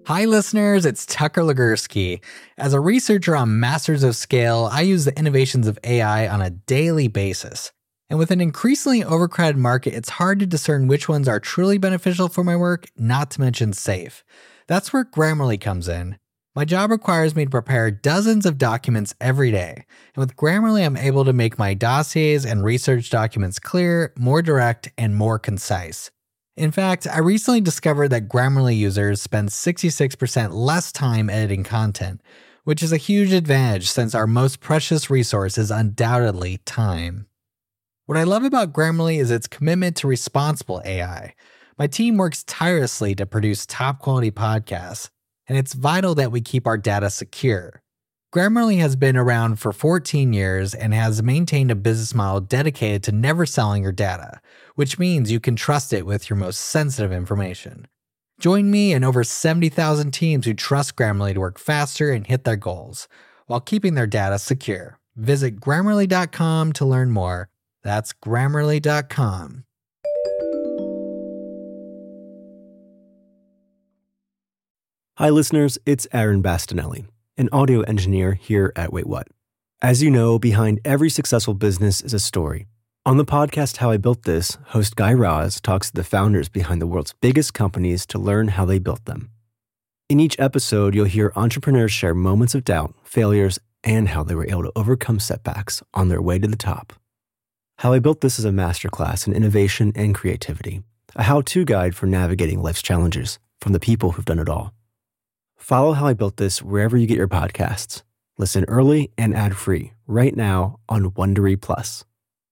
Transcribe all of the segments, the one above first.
Hi listeners, it's Tucker Legursky. As a researcher on Masters of Scale, I use the innovations of AI on a daily basis. And with an increasingly overcrowded market, it's hard to discern which ones are truly beneficial for my work, not to mention safe. That's where Grammarly comes in. My job requires me to prepare dozens of documents every day. And with Grammarly, I'm able to make my dossiers and research documents clear, more direct, and more concise. In fact, I recently discovered that Grammarly users spend 66% less time editing content, which is a huge advantage since our most precious resource is undoubtedly time. What I love about Grammarly is its commitment to responsible AI. My team works tirelessly to produce top-quality podcasts, and it's vital that we keep our data secure. Grammarly has been around for 14 years and has maintained a business model dedicated to never selling your data, which means you can trust it with your most sensitive information. Join me and over 70,000 teams who trust Grammarly to work faster and hit their goals, while keeping their data secure. Visit Grammarly.com to learn more. That's Grammarly.com. Hi listeners, it's Aaron Bastinelli, an audio engineer here at Wait What. As you know, behind every successful business is a story. On the podcast How I Built This, host Guy Raz talks to the founders behind the world's biggest companies to learn how they built them. In each episode, you'll hear entrepreneurs share moments of doubt, failures, and how they were able to overcome setbacks on their way to the top. How I Built This is a masterclass in innovation and creativity, a how-to guide for navigating life's challenges from the people who've done it all. Follow How I Built This wherever you get your podcasts. Listen early and ad-free right now on Wondery Plus.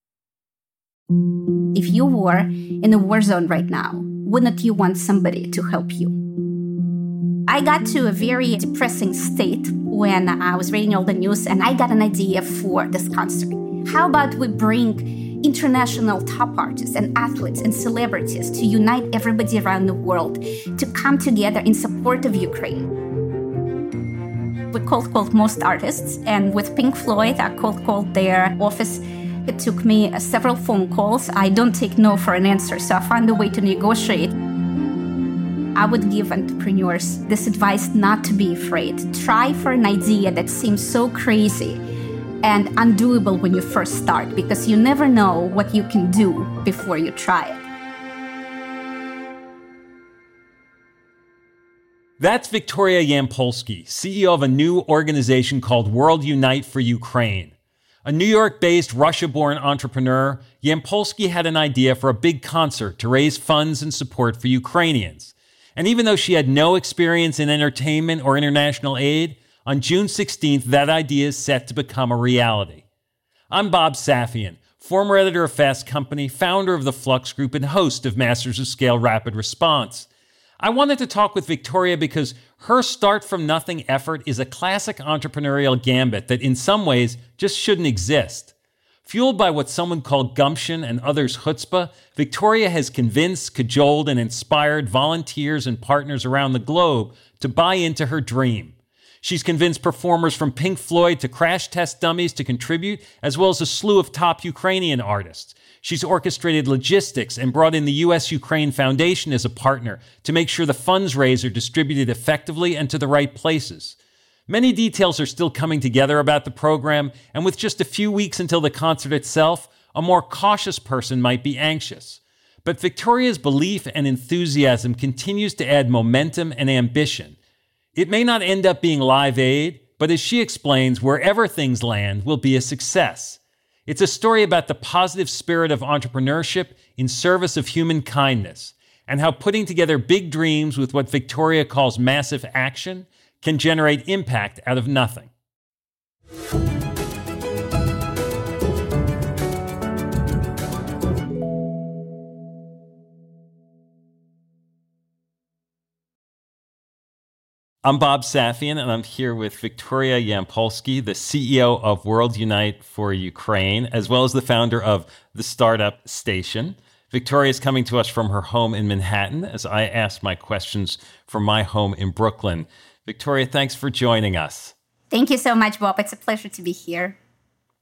If you were in a war zone right now, wouldn't you want somebody to help you? I got to a very depressing state when I was reading all the news, and I got an idea for this concert. How about we bring international top artists and athletes and celebrities to unite everybody around the world to come together in support of Ukraine? We called most artists, and with Pink Floyd, I called their office. It took me several phone calls. I don't take no for an answer, so I found a way to negotiate. I would give entrepreneurs this advice not to be afraid. Try for an idea that seems so crazy and undoable when you first start, because you never know what you can do before you try it. That's Victoria Yampolsky, CEO of a new organization called World Unite for Ukraine. A New York-based, Russia-born entrepreneur, Yampolsky had an idea for a big concert to raise funds and support for Ukrainians. And even though she had no experience in entertainment or international aid, on June 16th, that idea is set to become a reality. I'm Bob Safian, former editor of Fast Company, founder of the Flux Group, and host of Masters of Scale Rapid Response. I wanted to talk with Victoria because her start-from-nothing effort is a classic entrepreneurial gambit that in some ways just shouldn't exist. Fueled by what someone called gumption and others chutzpah, Victoria has convinced, cajoled, and inspired volunteers and partners around the globe to buy into her dream. She's convinced performers from Pink Floyd to Crash Test Dummies to contribute, as well as a slew of top Ukrainian artists. She's orchestrated logistics and brought in the U.S.-Ukraine Foundation as a partner to make sure the funds raised are distributed effectively and to the right places. Many details are still coming together about the program, and with just a few weeks until the concert itself, a more cautious person might be anxious. But Victoria's belief and enthusiasm continues to add momentum and ambition. It may not end up being Live Aid, but as she explains, wherever things land will be a success. It's a story about the positive spirit of entrepreneurship in service of human kindness, and how putting together big dreams with what Victoria calls massive action can generate impact out of nothing. I'm Bob Safian, and I'm here with Victoria Yampolsky, the CEO of World Unite for Ukraine, as well as the founder of the Startup Station. Victoria is coming to us from her home in Manhattan as I ask my questions from my home in Brooklyn. Victoria, thanks for joining us. Thank you so much, Bob. It's a pleasure to be here.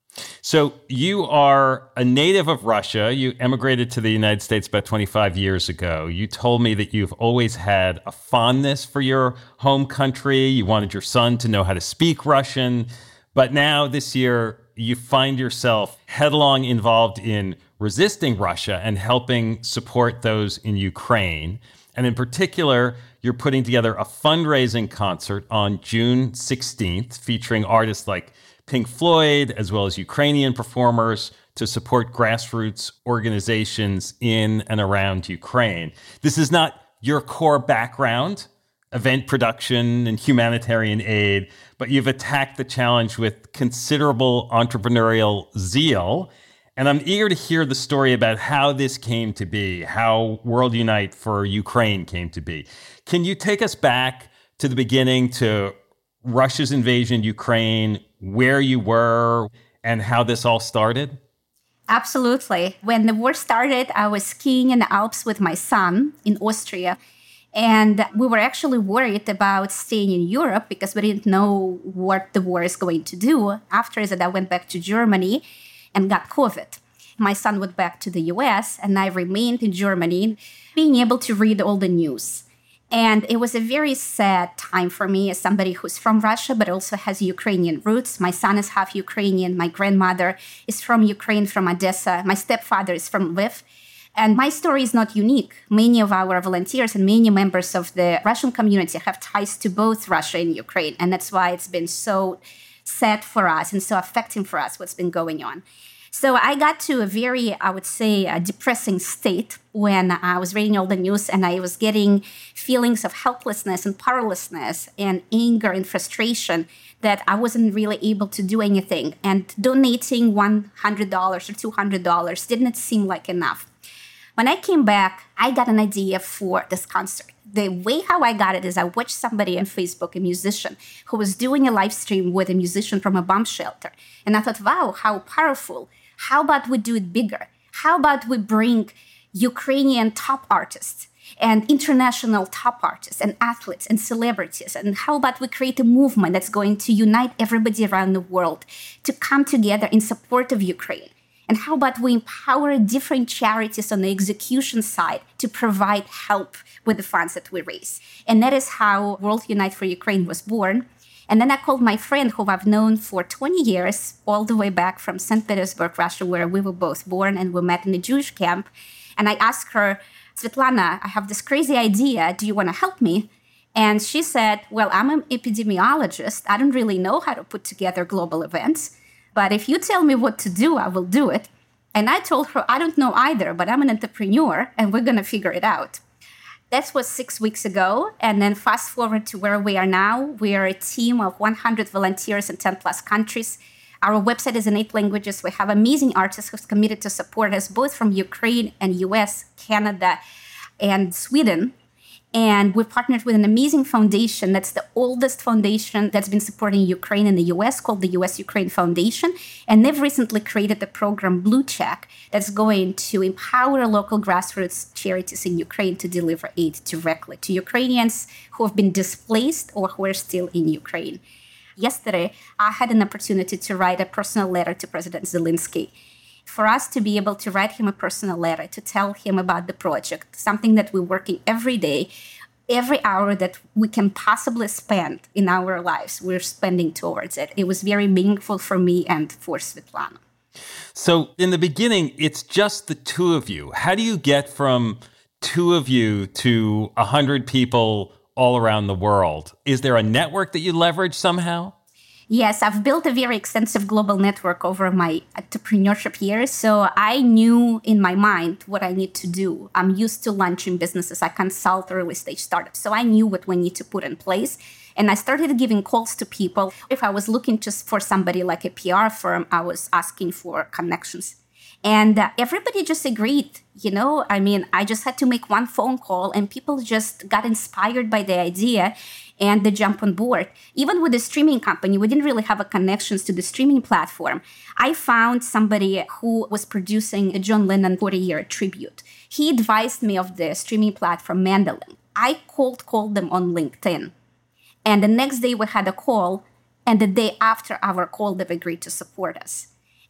So you are a native of Russia. You emigrated to the United States about 25 years ago. You told me that you've always had a fondness for your home country. You wanted your son to know how to speak Russian. But now this year, you find yourself headlong involved in resisting Russia and helping support those in Ukraine. And in particular, you're putting together a fundraising concert on June 16th featuring artists like Pink Floyd, as well as Ukrainian performers, to support grassroots organizations in and around Ukraine. This is not your core background, event production and humanitarian aid, but you've attacked the challenge with considerable entrepreneurial zeal. And I'm eager to hear the story about how this came to be, how World Unite for Ukraine came to be. Can you take us back to the beginning, to Russia's invasion of Ukraine, where you were, and how this all started? Absolutely. When the war started, I was skiing in the Alps with my son in Austria. And we were actually worried about staying in Europe because we didn't know what the war is going to do. After that, I went back to Germany and got COVID. My son went back to the US, and I remained in Germany, being able to read all the news. And it was a very sad time for me as somebody who's from Russia, but also has Ukrainian roots. My son is half Ukrainian. My grandmother is from Ukraine, from Odessa. My stepfather is from Lviv. And my story is not unique. Many of our volunteers and many members of the Russian community have ties to both Russia and Ukraine. And that's why it's been so sad for us and so affecting for us what's been going on. So I got to a very, I would say, depressing state when I was reading all the news, and I was getting feelings of helplessness and powerlessness and anger and frustration that I wasn't really able to do anything. And donating $100 or $200 didn't seem like enough. When I came back, I got an idea for this concert. The way how I got it is I watched somebody on Facebook, a musician, who was doing a live stream with a musician from a bomb shelter. And I thought, wow, how powerful. How about we do it bigger? How about we bring Ukrainian top artists and international top artists and athletes and celebrities? And how about we create a movement that's going to unite everybody around the world to come together in support of Ukraine? And how about we empower different charities on the execution side to provide help with the funds that we raise? And that is how World Unite for Ukraine was born. And then I called my friend, who I've known for 20 years, all the way back from St. Petersburg, Russia, where we were both born, and we met in a Jewish camp. And I asked her, Svetlana, I have this crazy idea. Do you want to help me? And she said, well, I'm an epidemiologist. I don't really know how to put together global events. But if you tell me what to do, I will do it. And I told her, I don't know either, but I'm an entrepreneur, and we're going to figure it out. That was 6 weeks ago. And then fast forward to where we are now. We are a team of 100 volunteers in 10 plus countries. Our website is in 8 languages. We have amazing artists who've committed to support us, both from Ukraine and US, Canada, and Sweden. And we've partnered with an amazing foundation that's the oldest foundation that's been supporting Ukraine in the US, called the US-Ukraine Foundation. And they've recently created the program Blue Check that's going to empower local grassroots charities in Ukraine to deliver aid directly to Ukrainians who have been displaced or who are still in Ukraine. Yesterday, I had an opportunity to write a personal letter to President Zelensky. For us to be able to write him a personal letter, to tell him about the project, something that we're working every day, every hour that we can possibly spend in our lives, we're spending towards it. It was very meaningful for me and for Svetlana. So in the beginning, it's just the two of you. How do you get from two of you to 100 people all around the world? Is there a network that you leverage somehow? Yes, I've built a very extensive global network over my entrepreneurship years. So I knew in my mind what I need to do. I'm used to launching businesses. I consult early stage startups. So I knew what we need to put in place. And I started giving calls to people. If I was looking just for somebody like a PR firm, I was asking for connections. And everybody just agreed, I just had to make one phone call and people just got inspired by the idea and they jump on board. Even with the streaming company, we didn't really have a connections to the streaming platform. I found somebody who was producing a John Lennon 40-year tribute. He advised me of the streaming platform Mandolin. I called them on LinkedIn. And the next day we had a call, and the day after our call, they've agreed to support us.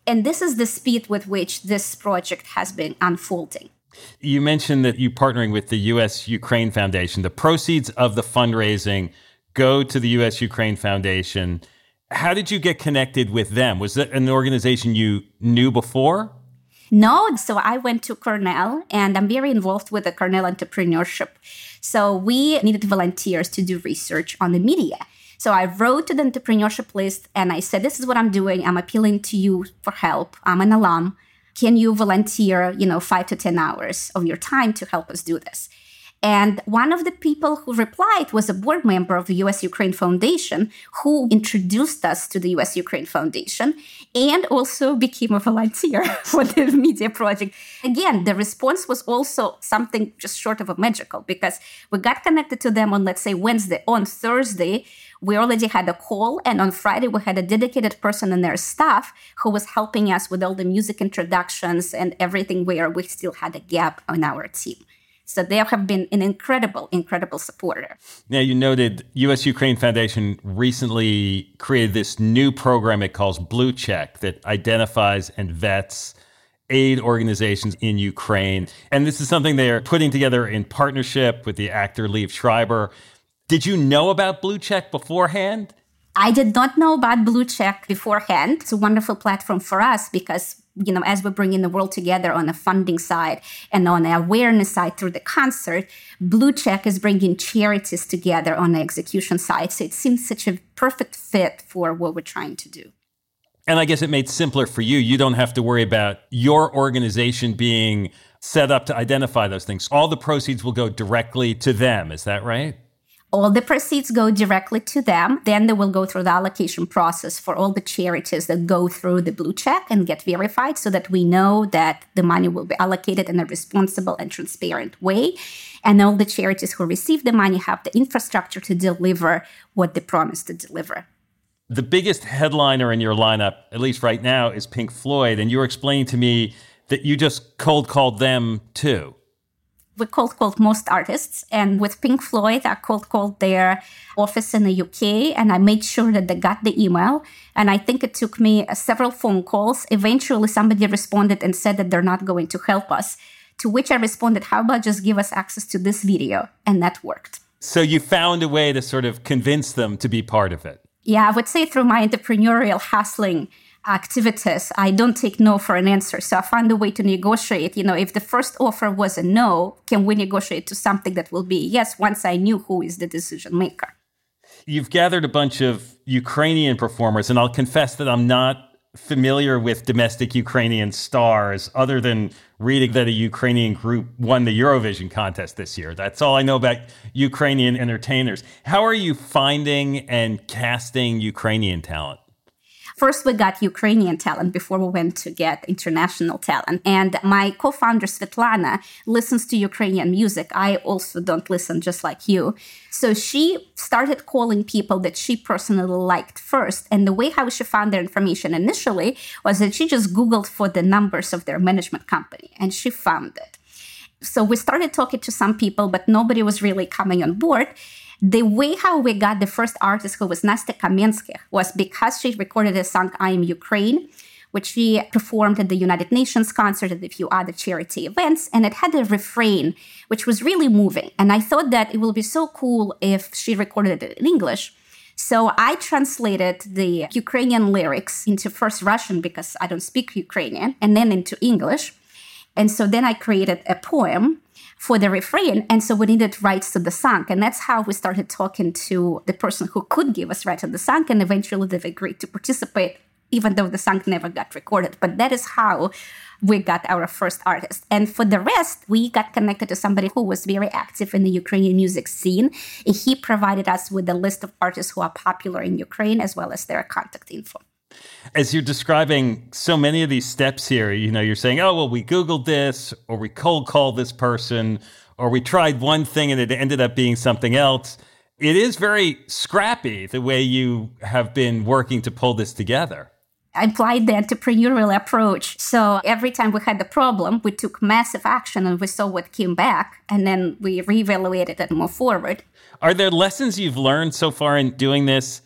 And this is the speed with which this project has been unfolding. You mentioned that you're partnering with the U.S.-Ukraine Foundation. The proceeds of the fundraising go to the U.S.-Ukraine Foundation. How did you get connected with them? Was that an organization you knew before? No. So I went to Cornell, and I'm very involved with the Cornell entrepreneurship. So we needed volunteers to do research on the media. So I wrote to the entrepreneurship list and I said, this is what I'm doing. I'm appealing to you for help. I'm an alum. Can you volunteer, 5 to 10 hours of your time to help us do this? And one of the people who replied was a board member of the U.S.-Ukraine Foundation who introduced us to the U.S.-Ukraine Foundation and also became a volunteer for the media project. Again, the response was also something just short of a magical because we got connected to them on, let's say, Wednesday. On Thursday, we already had a call. And on Friday, we had a dedicated person in their staff who was helping us with all the music introductions and everything where we still had a gap on our team. So they have been an incredible, incredible supporter. Now, you noted U.S.-Ukraine Foundation recently created this new program it calls Blue Check that identifies and vets aid organizations in Ukraine. And this is something they're putting together in partnership with the actor Liev Schreiber. Did you know about Blue Check beforehand? I did not know about Blue Check beforehand. It's a wonderful platform for us because, as we're bringing the world together on the funding side and on the awareness side through the concert, Blue Check is bringing charities together on the execution side. So it seems such a perfect fit for what we're trying to do. And I guess it made simpler for you. You don't have to worry about your organization being set up to identify those things. All the proceeds will go directly to them. Is that right? All the proceeds go directly to them. Then they will go through the allocation process for all the charities that go through the Blue Check and get verified so that we know that the money will be allocated in a responsible and transparent way. And all the charities who receive the money have the infrastructure to deliver what they promised to deliver. The biggest headliner in your lineup, at least right now, is Pink Floyd. And you were explaining to me that you just cold called them too. We cold called most artists. And with Pink Floyd, I cold called their office in the UK. And I made sure that they got the email. And I think it took me several phone calls. Eventually, somebody responded and said that they're not going to help us. To which I responded, how about just give us access to this video? And that worked. So you found a way to sort of convince them to be part of it. Yeah, I would say through my entrepreneurial hustling activities, I don't take no for an answer. So I found a way to negotiate. If the first offer was a no, can we negotiate to something that will be yes once I knew who is the decision maker? You've gathered a bunch of Ukrainian performers, and I'll confess that I'm not familiar with domestic Ukrainian stars other than reading that a Ukrainian group won the Eurovision contest this year. That's all I know about Ukrainian entertainers. How are you finding and casting Ukrainian talent? First, we got Ukrainian talent before we went to get international talent. And my co-founder, Svetlana, listens to Ukrainian music. I also don't listen, just like you. So she started calling people that she personally liked first. And the way how she found their information initially was that she just Googled for the numbers of their management company, and she found it. So we started talking to some people, but nobody was really coming on board. The way how we got the first artist, who was Nastya Kamenskih, was because she recorded a song, I Am Ukraine, which she performed at the United Nations concert and a few other charity events. And it had a refrain, which was really moving. And I thought that it would be so cool if she recorded it in English. So I translated the Ukrainian lyrics into first Russian because I don't speak Ukrainian, and then into English. And so then I created a poem for the refrain. And so we needed rights to the song. And that's how we started talking to the person who could give us rights to the song. And eventually they've agreed to participate, even though the song never got recorded. But that is how we got our first artist. And for the rest, we got connected to somebody who was very active in the Ukrainian music scene. He provided us with a list of artists who are popular in Ukraine, as well as their contact info. As you're describing so many of these steps here, you're saying, oh, well, we Googled this, or we cold called this person, or we tried one thing and it ended up being something else. It is very scrappy the way you have been working to pull this together. I applied the entrepreneurial approach. So every time we had the problem, we took massive action and we saw what came back, and then we reevaluated and moved forward. Are there lessons you've learned so far in doing this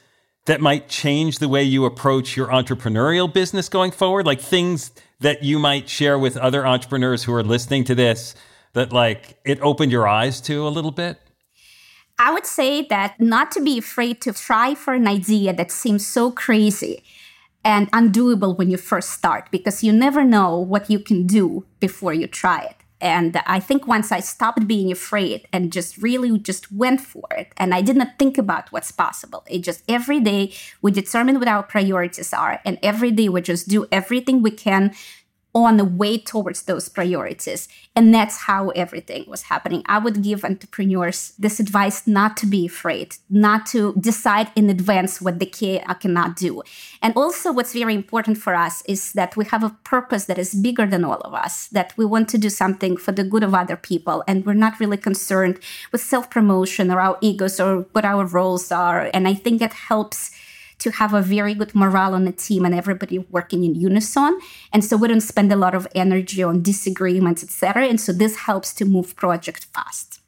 that might change the way you approach your entrepreneurial business going forward? Like things that you might share with other entrepreneurs who are listening to this that like it opened your eyes to a little bit? I would say that not to be afraid to try for an idea that seems so crazy and undoable when you first start, because you never know what you can do before you try it. And I think once I stopped being afraid and just went for it, and I did not think about what's possible. It just every day we determine what our priorities are, and every day we just do everything we can on the way towards those priorities. And that's how everything was happening. I would give entrepreneurs this advice not to be afraid, not to decide in advance what they can or cannot do. And also what's very important for us is that we have a purpose that is bigger than all of us, that we want to do something for the good of other people. And we're not really concerned with self-promotion or our egos or what our roles are. And I think that helps to have a very good morale on the team and everybody working in unison. And so we don't spend a lot of energy on disagreements, etc. And so this helps to move project fast.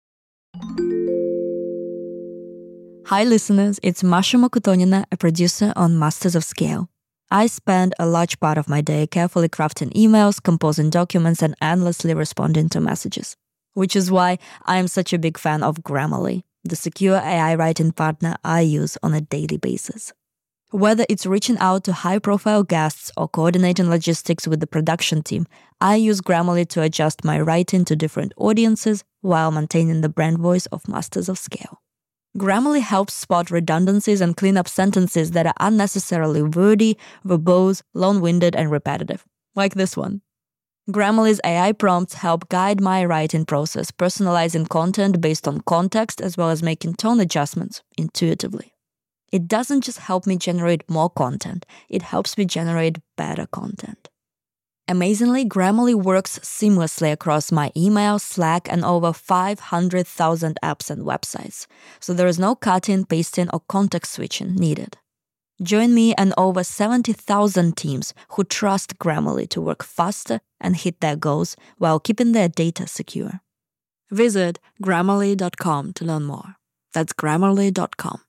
Hi, listeners. It's Masha Mokutonina, a producer on Masters of Scale. I spend a large part of my day carefully crafting emails, composing documents, and endlessly responding to messages. Which is why I am such a big fan of Grammarly, the secure AI writing partner I use on a daily basis. Whether it's reaching out to high-profile guests or coordinating logistics with the production team, I use Grammarly to adjust my writing to different audiences while maintaining the brand voice of Masters of Scale. Grammarly helps spot redundancies and clean up sentences that are unnecessarily wordy, verbose, long-winded, and repetitive, like this one. Grammarly's AI prompts help guide my writing process, personalizing content based on context as well as making tone adjustments intuitively. It doesn't just help me generate more content, it helps me generate better content. Amazingly, Grammarly works seamlessly across my email, Slack, and over 500,000 apps and websites, so there is no cutting, pasting, or context switching needed. Join me and over 70,000 teams who trust Grammarly to work faster and hit their goals while keeping their data secure. Visit Grammarly.com to learn more. That's Grammarly.com.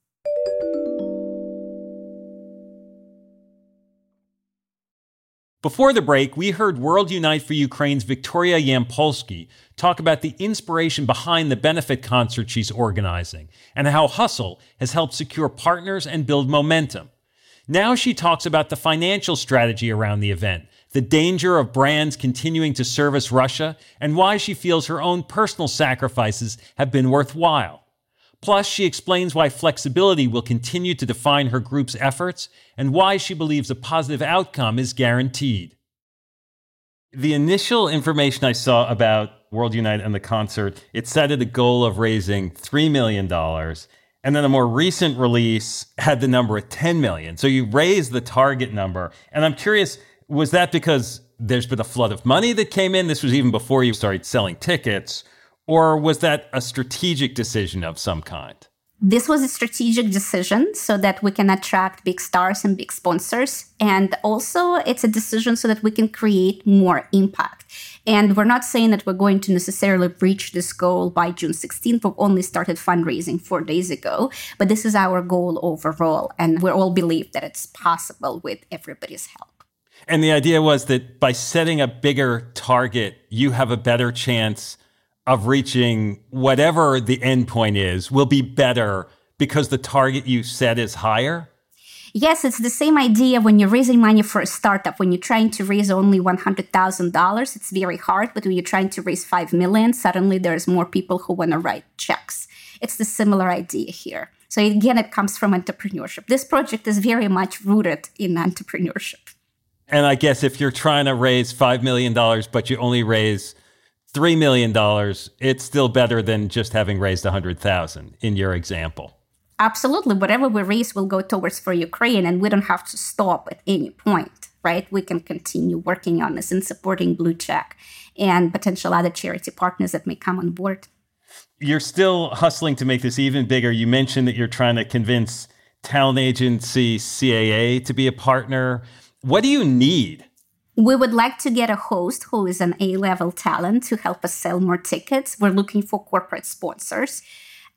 Before the break, we heard World Unite for Ukraine's Victoria Yampolsky talk about the inspiration behind the benefit concert she's organizing and how Hustle has helped secure partners and build momentum. Now she talks about the financial strategy around the event, the danger of brands continuing to service Russia, and why she feels her own personal sacrifices have been worthwhile. Plus, she explains why flexibility will continue to define her group's efforts and why she believes a positive outcome is guaranteed. The initial information I saw about World Unite and the concert, it cited a goal of raising $3 million. And then a more recent release had the number at 10 million. So you raised the target number. And I'm curious, was that because there's been a flood of money that came in? This was even before you started selling tickets. Or was that a strategic decision of some kind? This was a strategic decision so that we can attract big stars and big sponsors. And also it's a decision so that we can create more impact. And we're not saying that we're going to necessarily reach this goal by June 16th. We've only started fundraising 4 days ago. But this is our goal overall. And we all believe that it's possible with everybody's help. And the idea was that by setting a bigger target, you have a better chance of reaching whatever the end point is will be better because the target you set is higher? Yes, it's the same idea when you're raising money for a startup. When you're trying to raise only $100,000, it's very hard. But when you're trying to raise $5 million, suddenly there's more people who want to write checks. It's the similar idea here. So again, it comes from entrepreneurship. This project is very much rooted in entrepreneurship. And I guess if you're trying to raise $5 million, but you only raise $3 million, it's still better than just having raised $100,000 in your example. Absolutely. Whatever we raise will go towards for Ukraine, and we don't have to stop at any point, right? We can continue working on this and supporting Blue Check and potential other charity partners that may come on board. You're still hustling to make this even bigger. You mentioned that you're trying to convince talent agency CAA to be a partner. What do you need? We would like to get a host who is an A-level talent to help us sell more tickets. We're looking for corporate sponsors.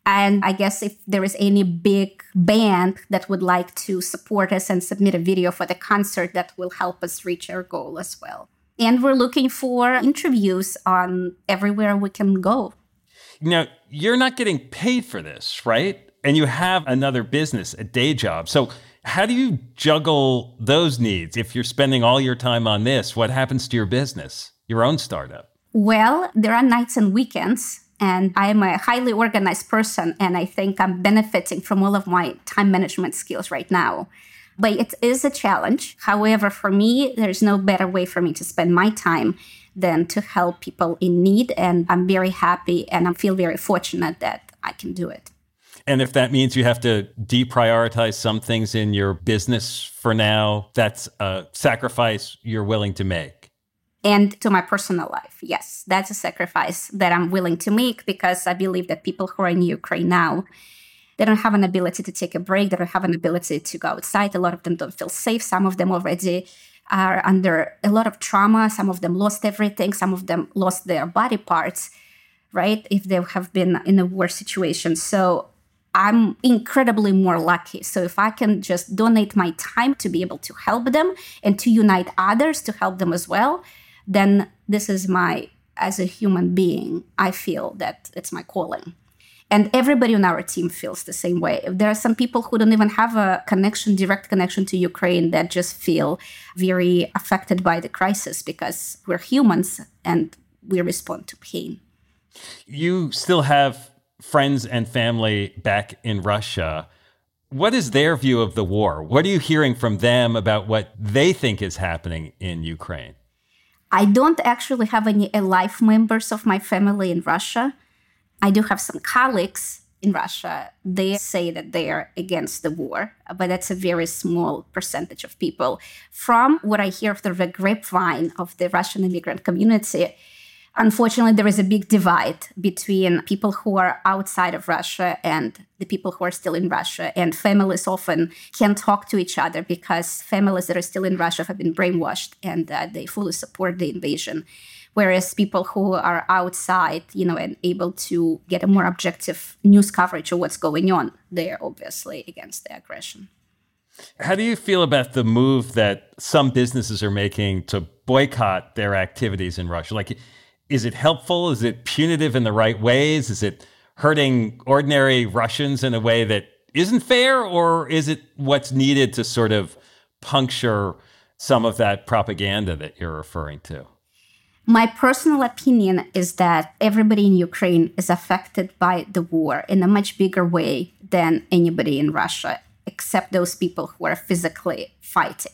And I guess if there is any big band that would like to support us and submit a video for the concert, that will help us reach our goal as well. And we're looking for interviews on everywhere we can go. Now, you're not getting paid for this, right? And you have another business, a day job. So how do you juggle those needs? If you're spending all your time on this, what happens to your business, your own startup? Well, there are nights and weekends. And I'm a highly organized person, and I think I'm benefiting from all of my time management skills right now. But it is a challenge. However, for me, there's no better way for me to spend my time than to help people in need. And I'm very happy and I feel very fortunate that I can do it. And if that means you have to deprioritize some things in your business for now, that's a sacrifice you're willing to make. And to my personal life, yes, that's a sacrifice that I'm willing to make because I believe that people who are in Ukraine now, they don't have an ability to take a break. They don't have an ability to go outside. A lot of them don't feel safe. Some of them already are under a lot of trauma. Some of them lost everything. Some of them lost their body parts, right? If they have been in a war situation. So I'm incredibly more lucky. So if I can just donate my time to be able to help them and to unite others to help them as well, then this is as a human being, I feel that it's my calling. And everybody on our team feels the same way. There are some people who don't even have a direct connection to Ukraine that just feel very affected by the crisis because we're humans and we respond to pain. You still have friends and family back in Russia. What is their view of the war? What are you hearing from them about what they think is happening in Ukraine? I don't actually have any life members of my family in Russia. I do have some colleagues in Russia. They say that they are against the war, but that's a very small percentage of people. From what I hear through the grapevine of the Russian immigrant community, unfortunately, there is a big divide between people who are outside of Russia and the people who are still in Russia. And families often can't talk to each other because families that are still in Russia have been brainwashed and they fully support the invasion. Whereas people who are outside, and able to get a more objective news coverage of what's going on, they're obviously against the aggression. How do you feel about the move that some businesses are making to boycott their activities in Russia? Like, is it helpful? Is it punitive in the right ways? Is it hurting ordinary Russians in a way that isn't fair? Or is it what's needed to sort of puncture some of that propaganda that you're referring to? My personal opinion is that everybody in Ukraine is affected by the war in a much bigger way than anybody in Russia, except those people who are physically fighting.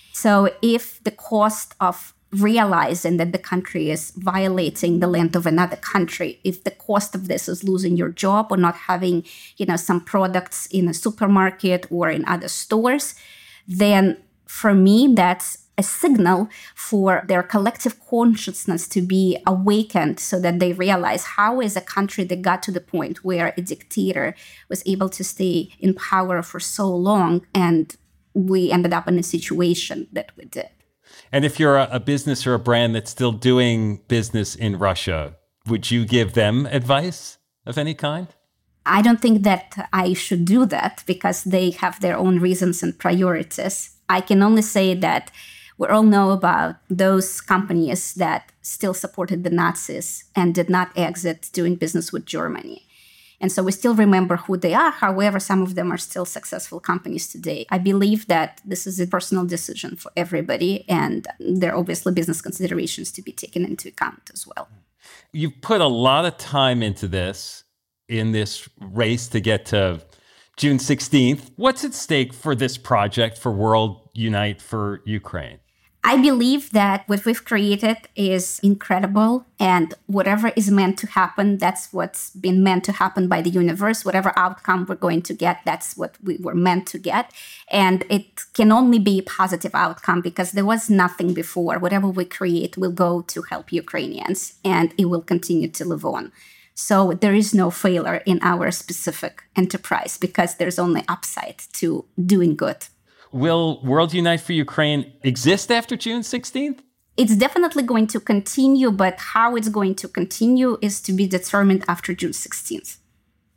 So if the cost of realizing that the country is violating the land of another country, if the cost of this is losing your job or not having, some products in a supermarket or in other stores, then for me, that's a signal for their collective consciousness to be awakened so that they realize how is a country that got to the point where a dictator was able to stay in power for so long and we ended up in a situation that we did. And if you're a business or a brand that's still doing business in Russia, would you give them advice of any kind? I don't think that I should do that because they have their own reasons and priorities. I can only say that we all know about those companies that still supported the Nazis and did not exit doing business with Germany. And so we still remember who they are. However, some of them are still successful companies today. I believe that this is a personal decision for everybody, and there are obviously business considerations to be taken into account as well. You've put a lot of time into this, in this race to get to June 16th. What's at stake for this project, for World Unite for Ukraine? I believe that what we've created is incredible, and whatever is meant to happen, that's what's been meant to happen by the universe. Whatever outcome we're going to get, that's what we were meant to get. And it can only be a positive outcome because there was nothing before. Whatever we create will go to help Ukrainians, and it will continue to live on. So there is no failure in our specific enterprise because there's only upside to doing good. Will World Unite for Ukraine exist after June 16th? It's definitely going to continue, but how it's going to continue is to be determined after June 16th.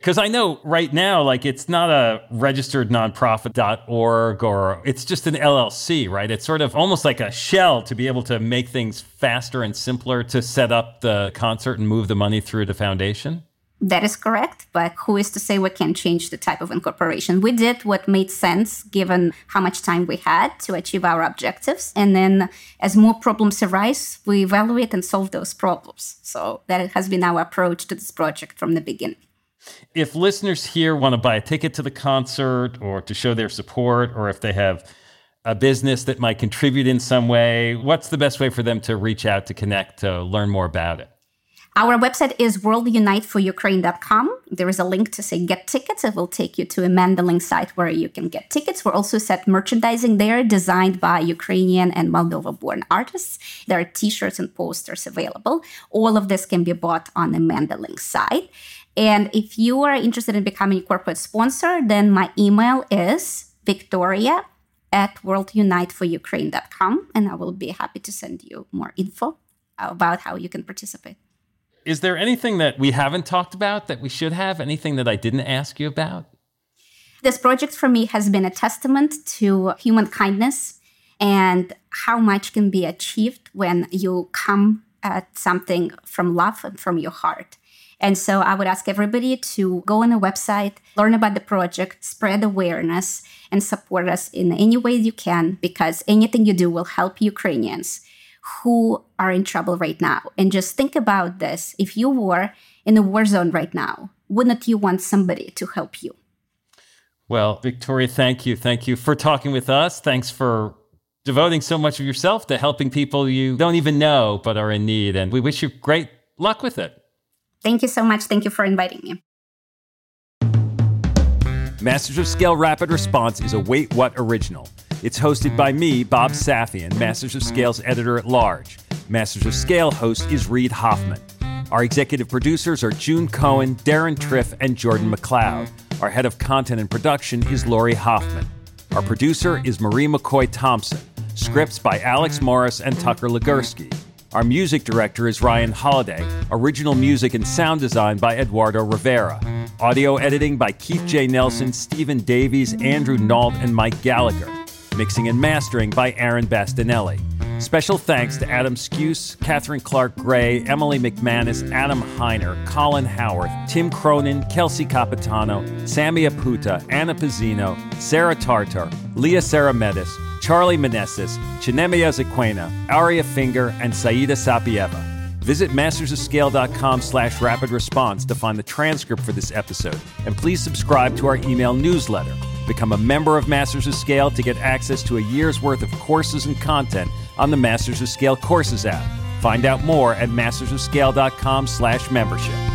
Because I know right now, like, it's not a registered nonprofit.org or it's just an LLC, right? It's sort of almost like a shell to be able to make things faster and simpler to set up the concert and move the money through the foundation. That is correct, but who is to say we can change the type of incorporation? We did what made sense given how much time we had to achieve our objectives. And then as more problems arise, we evaluate and solve those problems. So that has been our approach to this project from the beginning. If listeners here want to buy a ticket to the concert or to show their support, or if they have a business that might contribute in some way, what's the best way for them to reach out, to connect, to learn more about it? Our website is worlduniteforukraine.com. There is a link to say get tickets. It will take you to a Mandalink site where you can get tickets. We're also set merchandising there designed by Ukrainian and Moldova-born artists. There are t-shirts and posters available. All of this can be bought on the Mandalink site. And if you are interested in becoming a corporate sponsor, then my email is victoria@worlduniteforukraine.com, and I will be happy to send you more info about how you can participate. Is there anything that we haven't talked about that we should have? Anything that I didn't ask you about? This project for me has been a testament to human kindness and how much can be achieved when you come at something from love and from your heart. And so I would ask everybody to go on the website, learn about the project, spread awareness, and support us in any way you can, because anything you do will help Ukrainians who are in trouble right now. And just think about this. If you were in a war zone right now, wouldn't you want somebody to help you? Well, Victoria, thank you. Thank you for talking with us. Thanks for devoting so much of yourself to helping people you don't even know but are in need. And we wish you great luck with it. Thank you so much. Thank you for inviting me. Masters of Scale Rapid Response is a Wait What original. It's hosted by me, Bob Safian, Masters of Scale's editor-at-large. Masters of Scale host is Reid Hoffman. Our executive producers are June Cohen, Darren Triff, and Jordan McLeod. Our head of content and production is Lori Hoffman. Our producer is Marie McCoy Thompson. Scripts by Alex Morris and Tucker Legursky. Our music director is Ryan Holiday. Original music and sound design by Eduardo Rivera. Audio editing by Keith J. Nelson, Stephen Davies, Andrew Nault, and Mike Gallagher. Mixing and mastering by Aaron Bastinelli. Special thanks to Adam Skuse, Catherine Clark Gray, Emily McManus, Adam Heiner, Colin Howarth, Tim Cronin, Kelsey Capitano, Sammy Aputa, Anna Pizzino, Sarah Tartar, Leah Saramedis, Charlie Meneses, Chinemia Zequena, Aria Finger, and Saida Sapieva. Visit mastersofscale.com/rapid response to find the transcript for this episode. And please subscribe to our email newsletter. Become a member of Masters of Scale to get access to a year's worth of courses and content on the Masters of Scale Courses app. Find out more at mastersofscale.com/membership.